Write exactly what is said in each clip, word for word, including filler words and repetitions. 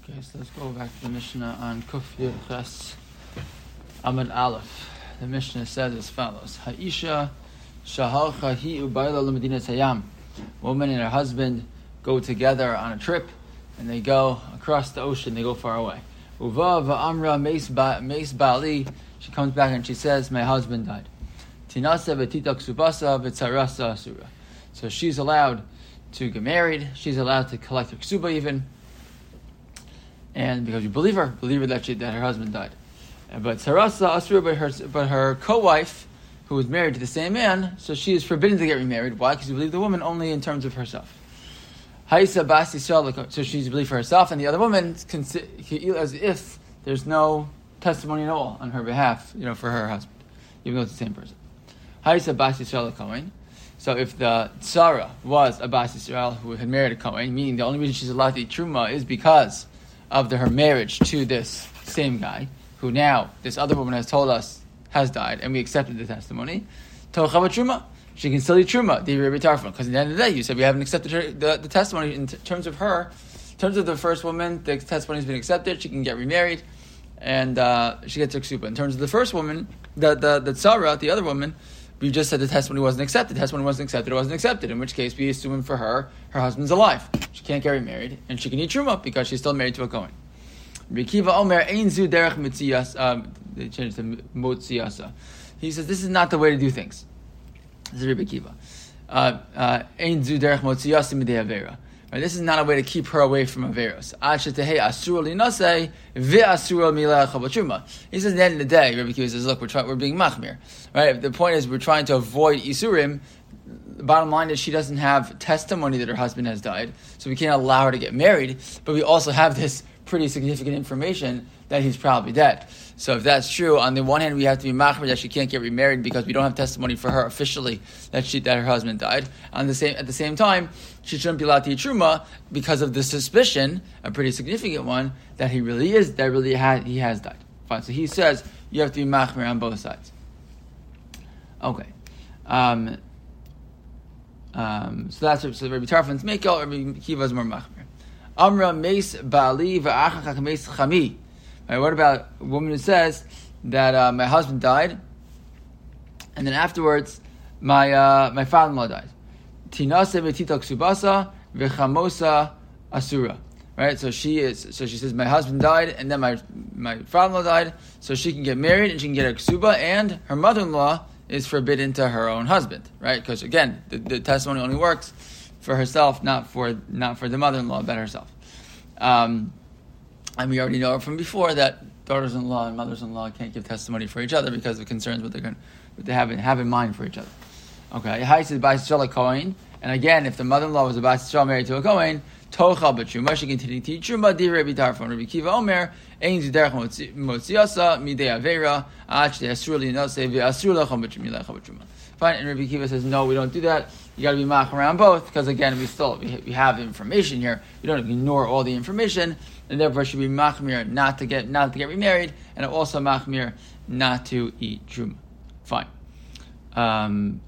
Okay, so let's go back to the Mishnah on Kuf Yud Ches Amud Aleph. The Mishnah says as follows: Ha'isha shahalcha hi ubayla l'medinas hayam. Woman and her husband go together on a trip, and they go across the ocean. They go far away. Uva va'amra meis ba'ali. She comes back and she says, "My husband died." Tinasa v'tita ksubasa v'tzarasa asura. So she's allowed to get married. She's allowed to collect her ksuba even. And because you believe her, believe her that she, that her husband died. But Sarasa Asura, but her, but her co-wife, who was married to the same man, so she is forbidden to get remarried. Why? Because you believe the woman only in terms of herself. Haisa Basi Shalaka, so she's believed for herself, and the other woman as if there's no testimony at all on her behalf, you know, for her husband, even though it's the same person. Haisa Basi Shalaka. So if the Tzara was a Basi Yisrael who had married a Kohen, meaning the only reason she's allowed to eat Truma is because of the, her marriage to this same guy, who now this other woman has told us has died, and we accepted the testimony. Tochava Truma, she can still eat Truma. Because at the end of the day, you said we haven't accepted her, the, the testimony in t- terms of her, in terms of the first woman. The testimony has been accepted. She can get remarried, and uh, she gets her ksuba. In terms of the first woman, the the the tzara, the other woman, we just said the testimony wasn't accepted. The testimony wasn't accepted. It wasn't accepted. In which case, we assume for her, her husband's alive. She can't get remarried, and she can eat truma because she's still married to a Kohen. Rekiva Omer Ein Zu Derech Mitzias. Um, they changed to Motziasa. He says this is not the way to do things. This is Rebbe Kiva. Ein Zu Derech Motziasa Midei Avera. This is not a way to keep her away from Averos. He says at the end of the day, Rebbe Kiva says, look, we're trying, we're being machmir. Right? The point is we're trying to avoid Isurim. The bottom line is she doesn't have testimony that her husband has died, so we can't allow her to get married, but we also have this pretty significant information that he's probably dead. So if that's true, on the one hand we have to be machmir that she can't get remarried because we don't have testimony for her officially that she that her husband died. On the same at the same time, she shouldn't be allowed to eat truma because of the suspicion, a pretty significant one, that he really is that really had he has died. Fine. So he says you have to be machmir on both sides. Okay. Um, um, so that's so Rabbi Tarfon's Mekel, Rabbi Kiva's more machmir. Amra meis ba'ali va'achach meis chami. Right, what about a woman who says that uh, my husband died, and then afterwards my uh, my father-in-law died? Tinase v'tita ksubasa v'chamosa asura. Right, so she is. So she says my husband died, and then my my father-in-law died. So she can get married and she can get her ksuba, and her mother-in-law is forbidden to her own husband. Right, because again, the, the testimony only works for herself, not for not for the mother-in-law, but herself. Um, and we already know from before that daughters-in-law and mothers-in-law can't give testimony for each other because of concerns what they're going, what they have in, have in mind for each other. Okay, Hai says Bais Yisrael Kohen, and again, if the mother-in-law was a Bais Yisrael married to a Kohen, Tochal b'Truma, she continued to eat Truma. Di Rabbi Tarfon, Rabbi Kiva Omer, Ein Ziderech Motziasa Midei Avera Ach Asur Linose VeAsur Lechom b'Truma. Fine, and Rabbi Kiva says no, we don't do that. You got to be mach around both because again, we still we, we have information here. We don't ignore all the information, and therefore should be machmir not to get not to get remarried, and also machmir not to eat truma. Fine. Um,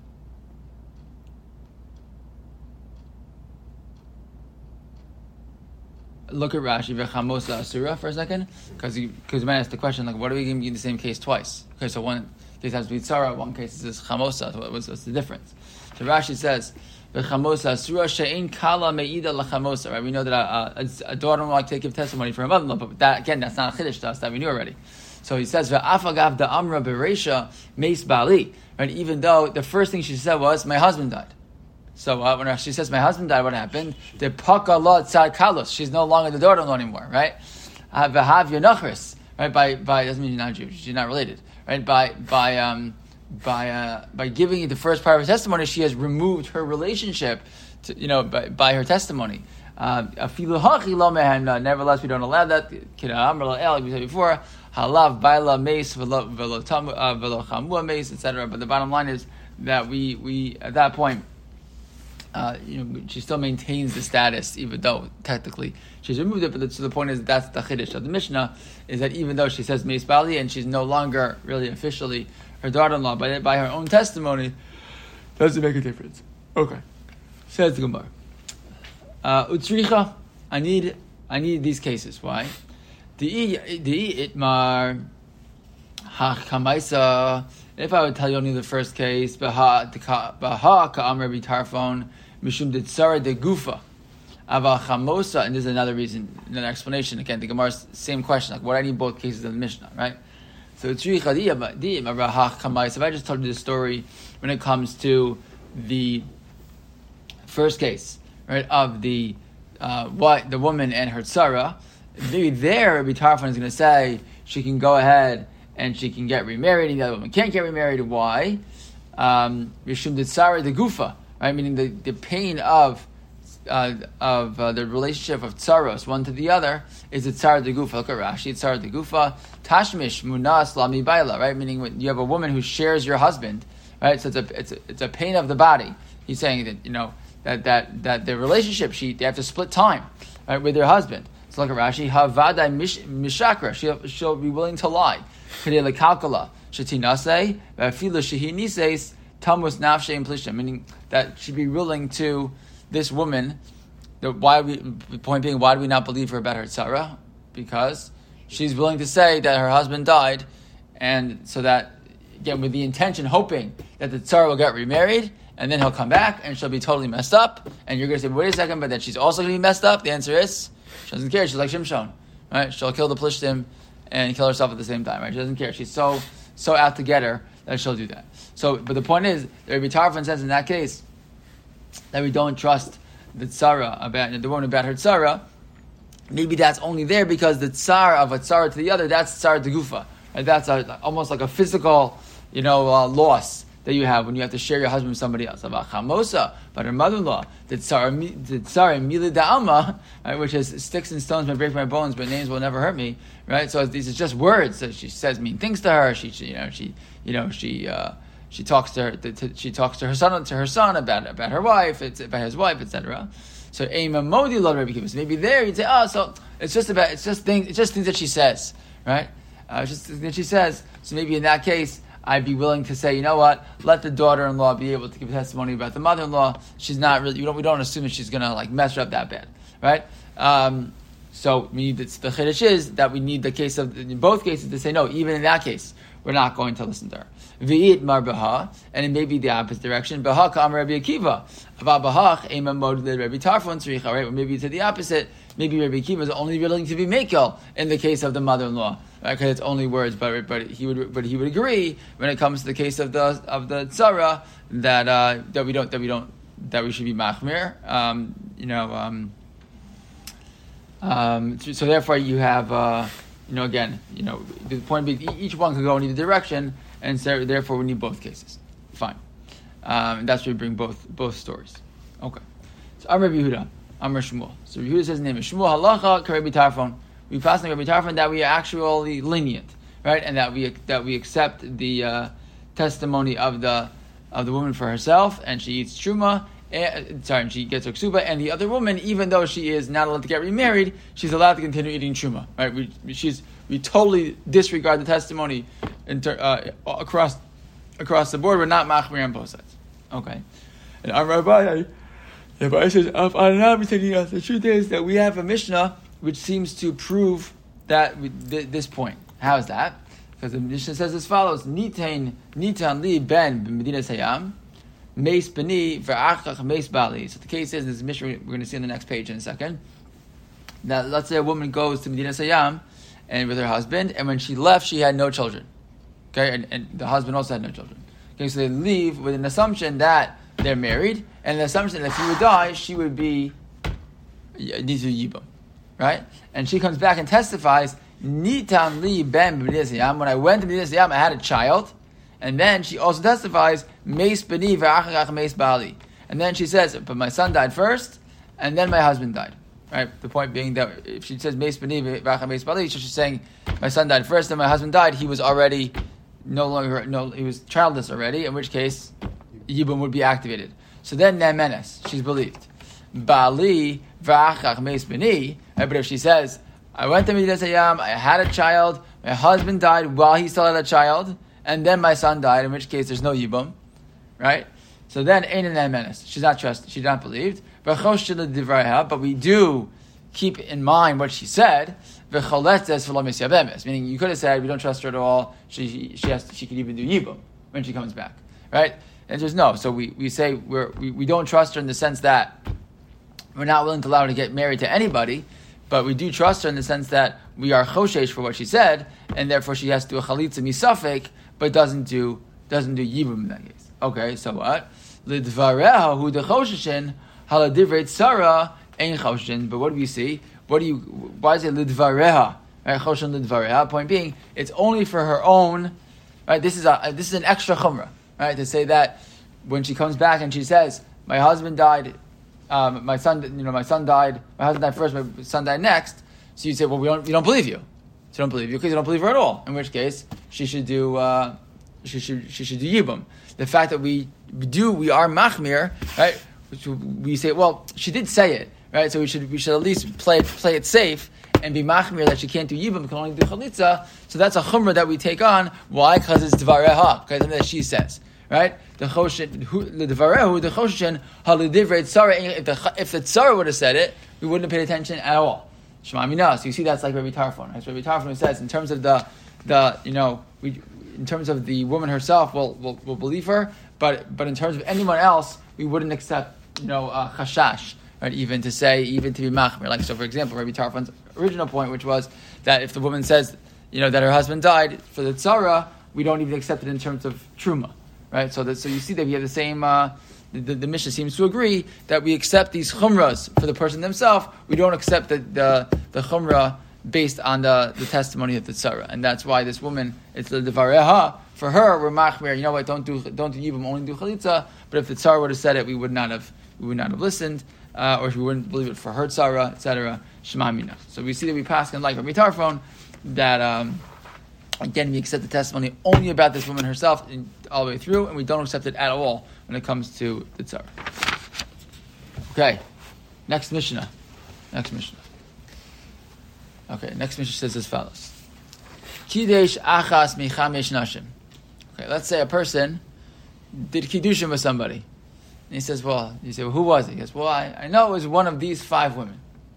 look at Rashi v'chamosa asura for a second, because because you might ask the question like, what are we going to be in the same case twice? Okay, so one case has to be tzara, one case is chamosa. So what's, what's the difference? So Rashi says, "V'chamosa asura she'ein kala meida lachamosa." Right? We know that a, a, a daughter-in-law can give testimony for her mother-in-law, but that again, that's not a chiddush to us. That we knew already. So he says, "V'afagav da amra bereisha meis bali." Right? Even though the first thing she said was, "My husband died." So uh, when she says, "My husband died," what happened? The pakala tzad kalos. She's no longer the daughter-in-law anymore, right? V'hav yanachris. Right? By by doesn't mean you're not Jewish. She's not related. Right? By by um. By uh, by giving you the first part of her testimony, she has removed her relationship, to, you know, by, by her testimony. Nevertheless, we don't allow that. Like we said before, halav baila mace velo chamua mace, et cetera. But the bottom line is that we we at that point, uh, you know, she still maintains the status, even though technically she's removed it. But the, so the point is that's the chiddush of the Mishnah is that even though she says mace bali and she's no longer really officially her daughter-in-law, by by her own testimony, doesn't make a difference. Okay, says the Gemara. Utzricha, I need I need these cases. Why? The the itmar ha. If I would tell you only the first case, baha baha ka'amar bitarfon mishum ditzara de gufa ava chamosa, and there's another reason, another explanation. Again, the Gemara's same question, like what I need both cases of the Mishnah, right? So it's if I just told you the story when it comes to the first case, right, of the uh, what the woman and her tzara, maybe there Rabbi Tarfon is going to say she can go ahead and she can get remarried, and the other woman can't get remarried. Why? Um, Yishum ditzara de gufa, right? Meaning the, the pain of uh, of uh, the relationship of tzaros one to the other is the tzara de gufa. Look at Rashi, tzara de gufa tashmish munas lami baila, right? Meaning when you have a woman who shares your husband, right? So it's a it's a, it's a pain of the body. He's saying that you know that that that their relationship, she they have to split time, right, with their husband. So look at Rashi, havadai mishakra, she'll she'll be willing to lie. Meaning that she'd be willing to, this woman, the, why we, the point being, why do we not believe her about her tzara? Because she's willing to say that her husband died, and so that, again, with the intention, hoping that the tzara will get remarried, and then he'll come back, and she'll be totally messed up, and you're going to say, wait a second, but that she's also going to be messed up? The answer is, she doesn't care, she's like Shimshon, right? She'll kill the Plishtim and kill herself at the same time, right? She doesn't care. She's so so out to get her that she'll do that. So, but the point is, the Rabbi Tarfon says in that case that we don't trust the tzara about the woman about her tzara. Maybe that's only there because the tzar of a tzara to the other, that's tzar de gufa, right? That's a, almost like a physical, you know, uh, loss that you have when you have to share your husband with somebody else. About chamosa, but her mother-in-law, the tzar, the tzar mili da'alma, right, which is sticks and stones may break my bones, but names will never hurt me, right? So these are just words. So she says mean things to her. She, she you know, she, you know, she, uh, she talks to her, to, to, she talks to her son, to her son about about her wife, it's about his wife, et cetera. So Ema Modi lo Rabbi Kiva. Maybe there you'd say, oh, so it's just about, it's just things, it's just things that she says, right? Uh, it's just things that she says. So maybe in that case, I'd be willing to say, you know what? Let the daughter-in-law be able to give testimony about the mother-in-law. She's not really. You don't. We don't assume that she's going to like mess her up that bad, right? Um, so we need the chiddush is that we need the case of in both cases to say no. Even in that case, we're not going to listen to her. V'it mar baha, and it may be the opposite direction. Baha ka'am Rabbi Akiva. About bahach ema mod le Rabbi Tarfon tzricha. Right? Or maybe to the opposite. Maybe Rabbi Akiva is only willing to be mekel in the case of the mother-in-law. Because right, it's only words, but but he would but he would agree when it comes to the case of the of the tzara that uh, that we don't that we don't that we should be machmir. Um, you know, um, um, so, so therefore you have uh, you know again you know the point being each one could go in either direction, and so therefore we need both cases. Fine, um, and that's where we bring both both stories. Okay, so Amar Yehuda, Amar Shmuel. So Yehuda says his name is Shmuel halacha k'Rabbi Tarfon. We pass on Rabbi Tarfon that we are actually lenient, right, and that we that we accept the uh, testimony of the of the woman for herself, and she eats truma. And, sorry, and she gets her ksuba, and the other woman, even though she is not allowed to get remarried, she's allowed to continue eating truma. Right? We she's we totally disregard the testimony inter, uh, across across the board. We're not machmir on both sides. Okay, and our Rabbi, Rabbi says, the truth is that we have a Mishnah which seems to prove that th- this point. How is that? Because the Mishnah says as follows: Nitain nitan li ben b'medinas hayam, meis beni v'achach meis bali. So the case is, this Mishnah we're going to see on the next page in a second. Now, let's say a woman goes to Medinas Hayam and with her husband, and when she left, she had no children. Okay, and, and the husband also had no children. Okay, so they leave with an assumption that they're married, and the assumption that if he would die, she would be nizu yibam. Right? And she comes back and testifies, Nitan li ben b'medinas hayam. When I went to Medinas Hayam, I had a child. And then she also testifies, Meis beni v'achach meis bali. And then she says, but my son died first, and then my husband died. Right? The point being that if she says Meis beni v'achach meis bali, so she's saying, my son died first, and my husband died. He was already no longer, no, he was childless already, in which case, Yibum would be activated. So then Nemenes, she's believed. Bali v'achach meis beni. But if she says, I went to Medinas Hayam, I had a child, my husband died while he still had a child, and then my son died, in which case there's no Yibum, right? So then, Ein and Menace. She's not trusted, she's not believed. But we do keep in mind what she said, meaning you could have said, we don't trust her at all, she she has to, she could even do yibum when she comes back, right? And just no. So we, we say we're, we we don't trust her in the sense that we're not willing to allow her to get married to anybody, but we do trust her in the sense that we are choshesh for what she said, and therefore she has to do a chalitza misafek, but doesn't do doesn't do yibum in that case. Okay, so what? Lidvareha hu dechoshishin haladivrei tzara ein choshin. But what do we see? What do you? Why is it lidvareha? Right, choshin lidvareha. Point being, it's only for her own. Right. This is a this is an extra chumrah. Right, to say that when she comes back and she says, "My husband died, um, my son, you know, my son died. My husband died first. My son died next." So you say, "Well, we don't, we don't believe you. So don't believe you because you don't believe her at all." In which case, she should do uh, she should she should do yibum. The fact that we do we are machmir, right? We say, well, she did say it, right? So we should we should at least play it, play it safe and be machmir that she can't do yibum, can only do chalitza. So that's a chumrah that we take on. Why? Because it's dvareha, because that she says. Right? The choshen, the dvarehu, the choshen, halidivrei tzara. If the if the tzara would have said it, we wouldn't have paid attention at all. Shema mina. So you see, that's like Rabbi Tarfon. As Rabbi Tarfon says, in terms of the the you know we in terms of the woman herself, we'll we'll, we'll believe her, but but in terms of anyone else, we wouldn't accept you know uh, chashash, right? Even to say, even to be machmir. Like so, for example, Rabbi Tarfon's original point, which was that if the woman says you know that her husband died for the tzara, we don't even accept it in terms of truma. Right, so that so you see that we have the same. Uh, the, the, the Mishnah seems to agree that we accept these chumras for the person themselves. We don't accept the the, the chumrah based on the, the testimony of the tzara, and that's why this woman it's the devareha for her. We're machmir. You know what? Don't do don't do yibum. Only do chalitza. But if the tzara would have said it, we would not have we would not have listened, uh, or we wouldn't believe it for her tzara, et cetera. Shema mina. So we see that we pass in like Rabbi Tarfon that. Um, Again, we accept the testimony only about this woman herself in, all the way through, and we don't accept it at all when it comes to the tzara. Okay, next Mishnah. Next Mishnah. Okay, next Mishnah says as follows. Kidesh achas michamesh nashim. Okay, let's say a person did kiddushin with somebody. And he says, well, you say, well, who was it? He goes, well, I, I know it was one of these five women.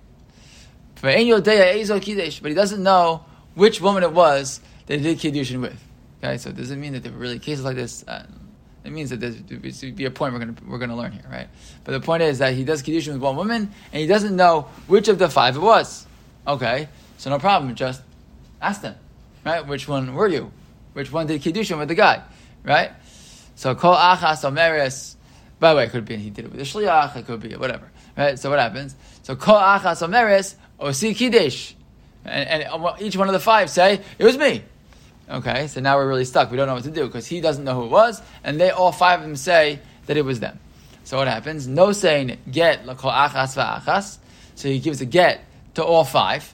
But he doesn't know which woman it was they did kiddushin with. Okay, so it doesn't mean that there were really cases like this. Uh, it means that there's to be a point we're going to we're going to learn here, right? But the point is that he does kiddushin with one woman, and he doesn't know which of the five it was. Okay, so no problem. Just ask them, right? Which one were you? Which one did kiddushin with the guy, right? So kol achas omeres. By the way, it could be he did it with a shliach. It could be whatever, right? So what happens? So kol achas omeres osi kiddush, and, and each one of the five say it was me. Okay, so now we're really stuck. We don't know what to do because he doesn't know who it was, and they all five of them say that it was them. So what happens? No saying get l'kol achas va'achas. So he gives a get to all five,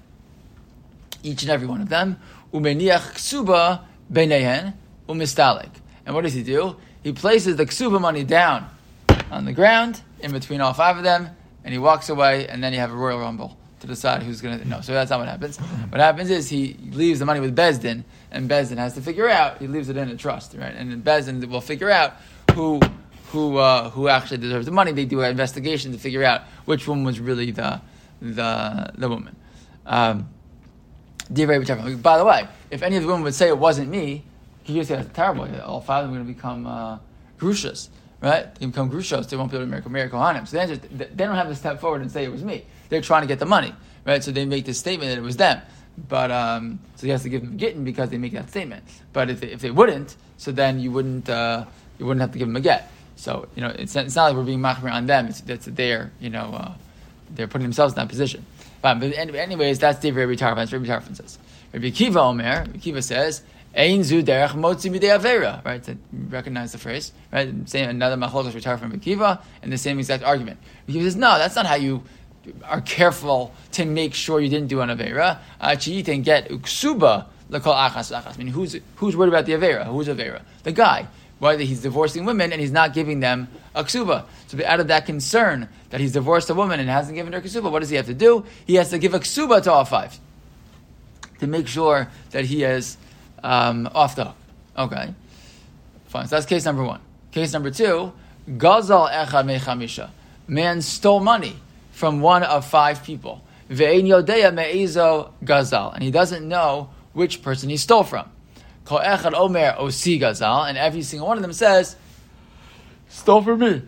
each and every one of them. Umeniach ksuba beinehen umistalik. And what does he do? He places the ksuba money down on the ground in between all five of them, and he walks away. And then you have a royal rumble to decide who's going to. No, so that's not what happens. What happens is he leaves the money with Beis Din. And Beis Din has to figure out. He leaves it in a trust, right? And then Beis Din will figure out who who uh, who actually deserves the money. They do an investigation to figure out which one was really the the the woman. Um, By the way, if any of the women would say it wasn't me, you just say that's terrible. All five of them are going to become uh, grushas, right? They become grushos. They won't be able to marry Kohanim. So they just they don't have to step forward and say it was me. They're trying to get the money, right? So they make this statement that it was them. But um, so he has to give them a gittin because they make that statement. But if they, if they wouldn't, so then you wouldn't uh, you wouldn't have to give them a get. So you know it's, it's not like we're being machmir on them. It's that's their you know uh, they're putting themselves in that position. But, but anyways, that's the Rabbi Tarfon. That's Rabbi Tarfon says. Rabbi Kiva Omer. Rabbi Kiva says ein zu derech motzi midei avera. Right, to recognize the phrase. Right, saying another machlokas Rabbi Tarfon and Rabbi Kiva, and the same exact argument. Rabbi Kiva says no, that's not how you are careful to make sure you didn't do an avera. Achiyit and get uksuba l'kol achas achas. I mean, who's who's worried about the avera? Who's avera? The guy. Whether he's divorcing women and he's not giving them a ksuba. So out of that concern that he's divorced a woman and hasn't given her a ksuba, what does he have to do? He has to give a ksuba to all five to make sure that he is um, off the hook. Okay, fine. So that's case number one. Case number two: Gazal echad mechamisha. Man stole money from one of five people. ve'ein yodea me'izo gazal, and he doesn't know which person he stole from. Kol echad omer osi gazal, and every single one of them says, stole from me.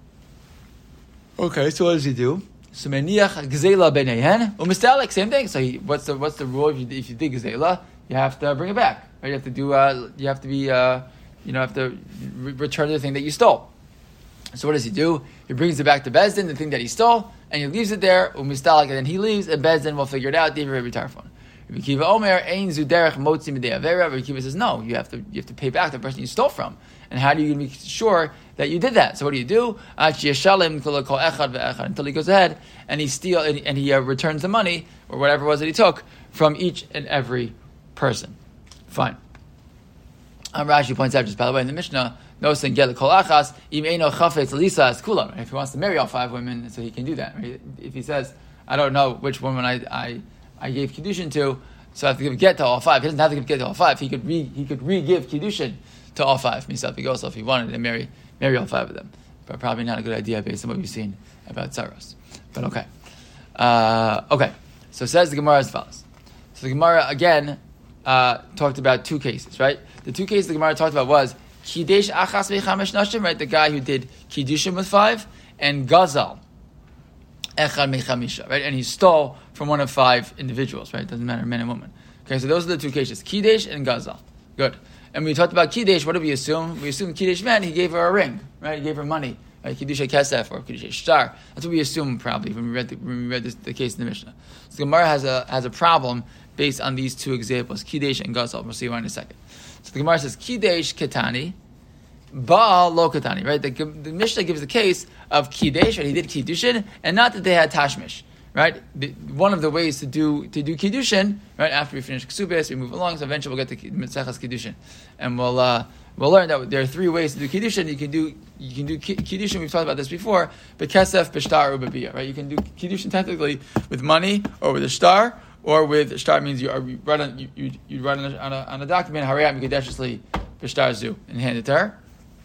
Okay, so what does he do? So meniach gzela benehen umistalek, same thing. So he, what's the what's the rule if you if you did gzela? You have to bring it back. Right? You have to do. Uh, you have to be. Uh, you know, have to re- return the thing that you stole. So what does he do? He brings it back to Beis Din, the thing that he stole, and he leaves it there. Umistalek, and then he leaves, and Beis Din will figure it out. Rabbi Tarfon. Rabbi Kiva Omer ein zu derech motzi midei avera. Rabbi Kiva says no. You have to. You have to pay back the person you stole from. And how do you make sure that you did that? So what do you do? Until he goes ahead and he steal and, and he uh, returns the money or whatever it was that he took from each and every person. Fine. Um, Rashi points out, just by the way, in the Mishnah, no sin get the kol achas im eino chafetz lisa as kulam. If he wants to marry all five women, so he can do that. Right? If he says, I don't know which woman I I, I gave kiddushin to, so I have to give get to all five. He doesn't have to give get to all five. He could re he could re-give kiddushin to all five. Himself, he goes, if he wanted to marry marry all five of them, but probably not a good idea based on what we've seen about tzaros. But okay, uh, okay. So says the Gemara as follows. So the Gemara again uh, talked about two cases, right? The two cases the Gemara talked about was Kiddush achas ve'chamesh nashim, right? The guy who did Kiddushim with five, and Gazal echad mechamisha, right? And he stole from one of five individuals, right? Doesn't matter, man and woman. Okay, so those are the two cases, Kiddush and Gazal. Good. And we talked about Kiddush, what do we assume? We assume Kiddush meant he gave her a ring, right? He gave her money, right? Kiddush kesef or Kiddush shtar. That's what we assume probably when we read the, when we read this, the case in the Mishnah. So the Gemara has a has a problem based on these two examples, Kiddush and Gazal. We'll see why in a second. So the Gemara says Kiddush ketani, Baal lo ketani, right? The, the Mishnah gives the case of Kiddush, right? He did Kiddushin, and not that they had tashmish. Right, the, one of the ways to do to do kiddushin, right after we finish ksubis, we move along. So eventually we'll get to Metzeches kiddushin, and we'll uh, we'll learn that there are three ways to do kiddushin. You can do you can do kiddushin. We've talked about this before. Bekesef, b'shtar, or b'biyah. Right, you can do kiddushin technically with money or with a shtar, or with shtar means you, are, you write on you, you, you write on a, on a, on a document harayam mikadeshly b'shtar zu and hand it to her,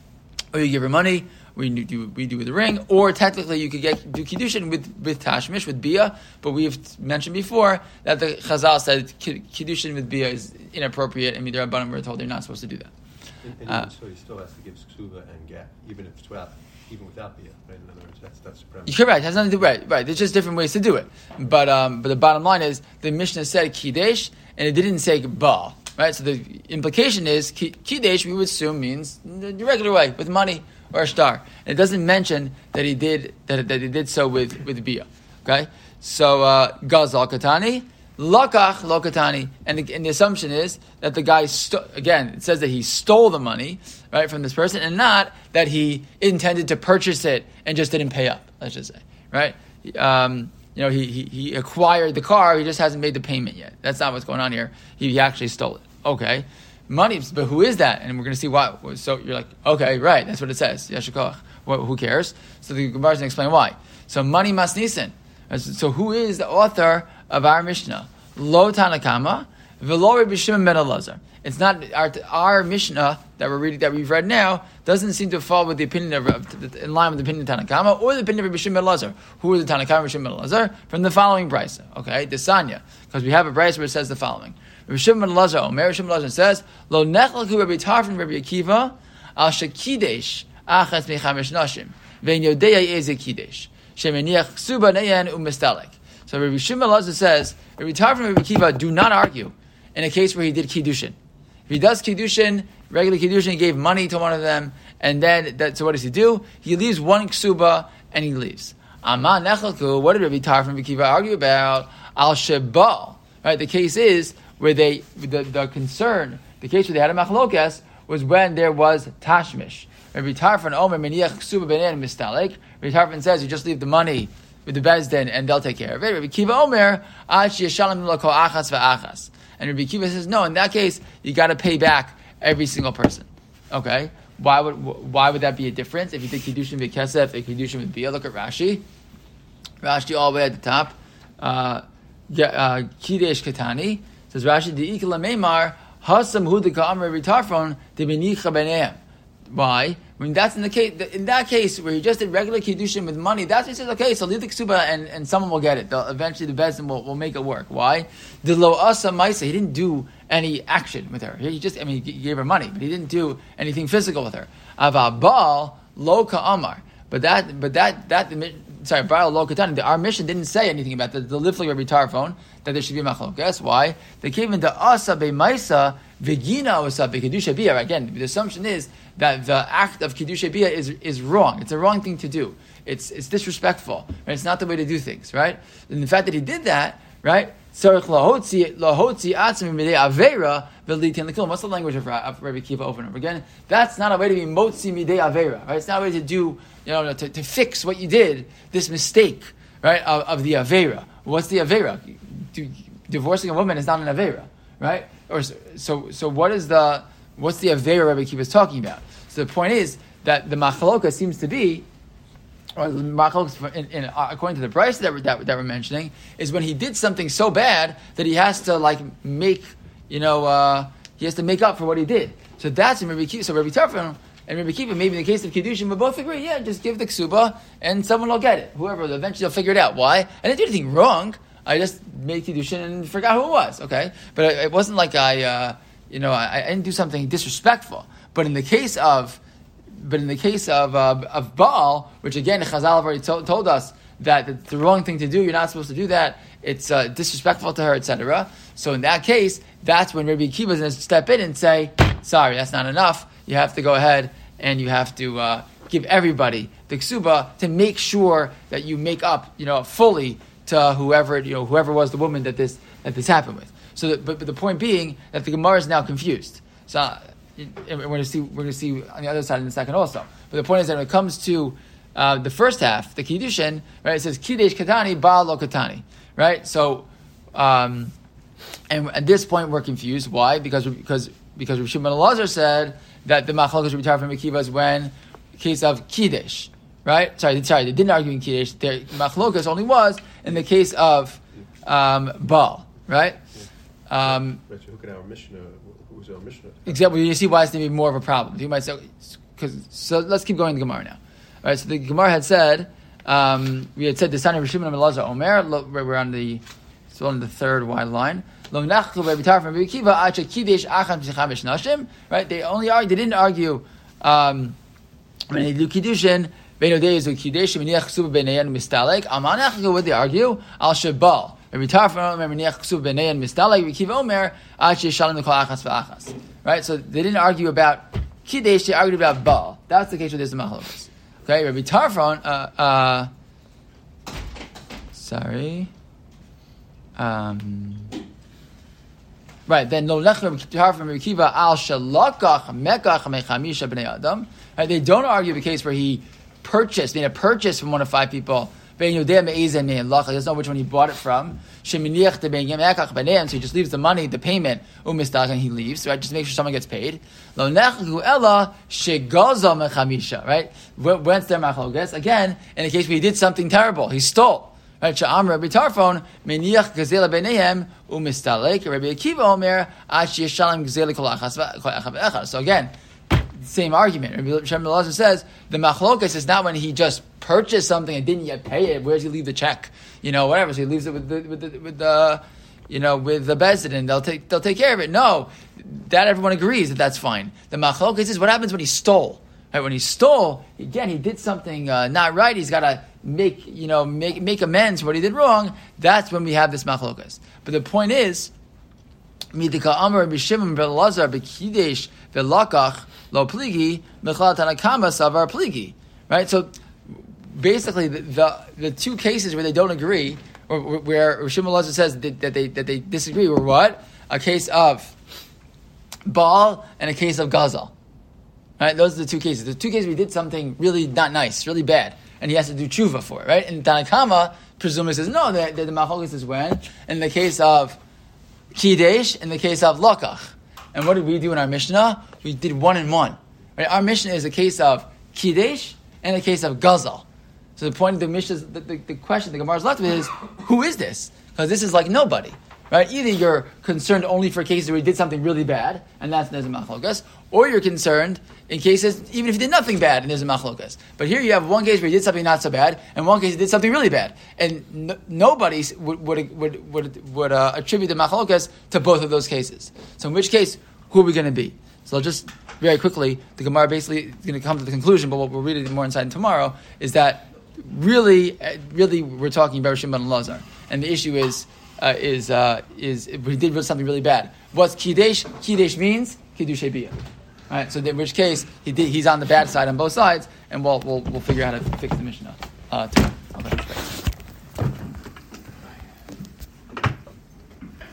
or you give her money. We do we do with the ring, or technically you could get do kiddushin with with tashmish with bia, but we've mentioned before that the Chazal said kiddushin with bia is inappropriate, and midrabanan we're told they're not supposed to do that. And, and uh, even so, he still has to give ksuba and get, even if it's without, even without bia. Right? In other words, that's that's the premise. Correct. It has nothing to do right. Right. There's just different ways to do it, but um, but the bottom line is the Mishnah said kiddush, and it didn't say baal. Right. So the implication is kiddush we would assume means the regular way with money or a shtar. And it doesn't mention that he did that, that he did so with, with bia. Okay? So uh, Gazal Katani, Lakach Lo Katani, and the, and the assumption is that the guy sto- again, it says that he stole the money, right, from this person, and not that he intended to purchase it and just didn't pay up, let's just say. Right? Um, you know, he, he he acquired the car, he just hasn't made the payment yet. That's not what's going on here. He, he actually stole it. Okay. Money, but who is that? And we're going to see why. So you're like, okay, right, that's what it says. Yashikoch. Well, who cares? So the Gemara is going to explain why. So money mas nisan. So who is the author of our Mishnah? Lo Tanakama, v'lo Rabbi Shimon ben Elazar. It's not our, our Mishnah that we're reading, that we've read now, doesn't seem to fall with the opinion of, of in line with the opinion of Tanakama or the opinion of Rabbi Shimon ben Elazar. Who is the Tanakama Rabbi Shimon ben Elazar? From the following brisa. Okay, the Sanya, because we have a brisa where it says the following. Rabbi Shimon ben Elazar, Omer Rabbi Shimon ben Elazar says, Lo nechalku Rabbi Tarfon Rabbi Akiva al shekidesh achas mechamesh nashim vein yodei eze kidesh shemeniach ksuba neyan umistalek. So Rabbi Shimon ben Elazar says, Rabbi Tarfon Rabbi Akiva do not argue in a case where he did kiddushin. If he does kiddushin, regular kiddushin, he gave money to one of them, and then that, so what does he do? He leaves one ksuba and he leaves. Amma nechalku. What did Rabbi Tarfon Rabbi Akiva argue about? Al shebal. Right. The case is where they, the, the concern, the case where they had a machlokas was when there was tashmish. Rabbi Tarfon Omer meniach ksuba b'nein mistalek. Rabbi Tarfon says you just leave the money with the Beis Din and they'll take care of it. Rabbi Kiva Omer ad sheyashalem lo kol achas v'achas. And Rabbi Kiva says no. In that case, you got to pay back every single person. Okay, why would why would that be a difference if you did kiddushin v'kesef and kiddushin with bia? Look at Rashi. Rashi all the way at the top. Uh, uh, Kiddush Katani. Says Rashi, the Ikla Meimar, Hasam Hudika Amr Ritarfon, the Benicha Beneam. Why? I mean, that's in the case. In that case, where he just did regular kiddushin with money, that's when he says, okay, so leave the ksuba and, and someone will get it. They'll, eventually, the bezin will, will make it work. Why? The lo asa maisa. He didn't do any action with her. He just, I mean, he gave her money, but he didn't do anything physical with her. Avabal lo ka'amar. But that, but that, that, sorry, Baal lo katani. Our mission didn't say anything about the the lifli Rabbi Tarfon that there should be a machlokas. Why? They came into asa be maisa v'gina asa be kedusha bia. Again, the assumption is that the act of Kiddushay Bia is is wrong. It's a wrong thing to do. It's it's disrespectful. Right? It's not the way to do things, right? And the fact that he did that, right? What's the language of, of Rabbi Kiva over and over again? That's not a way to be motzi midei avera, right? It's not a way to do, you know, to, to fix what you did, this mistake, right, of, of the avera. What's the avera? Do, divorcing a woman is not an avera, right? Or so so what is the what's the avera Rabbi Kiva is talking about? So the point is that the machaloka seems to be, or the machaloka, in, in, according to the price that we're, that, that we're mentioning, is when he did something so bad that he has to like make, you know, uh, he has to make up for what he did. So that's in Rabbi Kiva. So Rabbi Tarfon and Rabbi Kiva, maybe in the case of Kiddushin, we both agree, yeah, just give the ksuba and someone will get it. Whoever, eventually they'll figure it out. Why? I didn't do anything wrong. I just made Kiddushin and forgot who it was. Okay, but it, it wasn't like I, uh, you know, I, I didn't do something disrespectful. But in the case of, but in the case of uh, of Baal, which again Chazal have already to- told us that it's the wrong thing to do. You're not supposed to do that. It's uh, disrespectful to her, et cetera. So in that case, that's when Rabbi Akiva is going to step in and say, "Sorry, that's not enough. You have to go ahead and you have to uh, give everybody the ksuba to make sure that you make up, you know, fully to whoever you know whoever was the woman that this that this happened with." So, that, but, but the point being that the Gemara is now confused. So. We're going to see. We're going to see on the other side in a second also. But the point is that when it comes to uh, the first half, the kiddushin, right? It says kiddush katani, baal lo katani, right? So, um, and at this point we're confused. Why? Because because because Rav Shimon Elazar said that the machlokas Rabbi Tarfon and Akiva is when the case of kiddush, right? Sorry, sorry, they didn't argue in kiddush. Their machlokas only was in the case of um, baal, right? Um, right, so who can our Mishnah? Who's our Mishnah? Exactly. You see why it's going to be more of a problem. You might say, because so let's keep going to the Gemara now. All right. So the Gemara had said, um, we had said the son of Rav Shimon Elazar Omer. We're on the still on the third wide line. Right. They only argue. They didn't argue um, when they do kiddushin. What did they argue? Al Shabal. Right, so they didn't argue about Kiddush, they argued about Baal. That's the case where there's the Mahalokas. Okay, Rabbi Tarfon, uh, uh, sorry. Um, right, then Lo Lech Rabbi Tarfon, Rabbi Kiva, Al Shalakach, Mekach, Mechamisha B'nei Adam. Right, they don't argue the case where he purchased, made a purchase from one of five people. He doesn't know which one he bought it from. So he just leaves the money, the payment, and he leaves, right? Just make sure someone gets paid. Right? When's their machlokas? Again, in the case where he did something terrible, he stole. Right? So again, same argument. Rabbi Shimon Elazar says the machlokas is not when he just purchased something and didn't yet pay it. Where does he leave the check? You know, whatever. So he leaves it with the with the, with the you know with the bezin, and they'll take they'll take care of it. No, that everyone agrees that that's fine. The machlokas is what happens when he stole. Right? When he stole, again, he did something uh, not right. He's got to make you know make make amends for what he did wrong. That's when we have this machlokas. But the point is, midika amar Rabbi Shimon ben Elazar bekidesh velakach. Lo pligi, mechal tanakama savar pligi. Right? So basically the, the the two cases where they don't agree, or where Rav Shimon Elazar says that, that they that they disagree, were what? A case of Baal and a case of Gazal. Right? Those are the two cases. The two cases where he did something really not nice, really bad, and he has to do tshuva for it, right? And Tanakama presumably says no, the, the, the machlokas is when in the case of Kiddush, in the case of Lakach. And what did we do in our Mishnah? We did one and one. Right? Our Mishnah is a case of Kiddush and a case of Gazal. So the point of the Mishnah, the, the, the question the Gemara is left with is, who is this? Because this is like nobody. right? Either you're concerned only for cases where he did something really bad, and that's there's a machlokas, or you're concerned in cases even if he did nothing bad and there's a machlokas. But here you have one case where he did something not so bad, and one case he did something really bad, and n- nobody would would would would, would uh, attribute the machlokas to both of those cases. So in which case, who are we going to be? So I'll just very quickly, the Gemara basically is going to come to the conclusion, but what we'll read it more inside tomorrow is that really, really we're talking about Shimon and Lazar, and the issue is uh, is uh, is if he did something really bad. What's kiddush? Kiddush means kiddush biyah. All right, so in which case he did, he's on the bad side on both sides, and we'll we'll, we'll figure out how to fix the Mishnah uh, tomorrow. Okay.